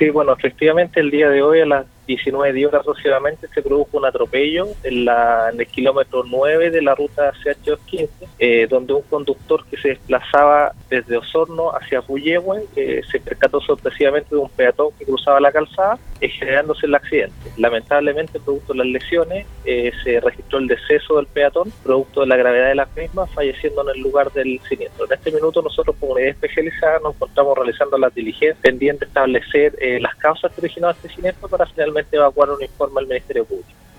Sí, bueno, efectivamente el día de hoy a las 19 horas aproximadamente se produjo un atropello en el kilómetro 9 de la ruta CH215, donde un conductor que se desplazaba desde Osorno hacia Puyehue se percató sorpresivamente de un peatón que cruzaba la calzada, generándose el accidente. Lamentablemente, producto de las lesiones, se registró el deceso del peatón, producto de la gravedad de las mismas, falleciendo en el lugar del siniestro. En este minuto nosotros como unidad especializada nos encontramos realizando las diligencias pendientes de establecer las causas que originaron este siniestro para finalmente evacuar un informe al Ministerio Público.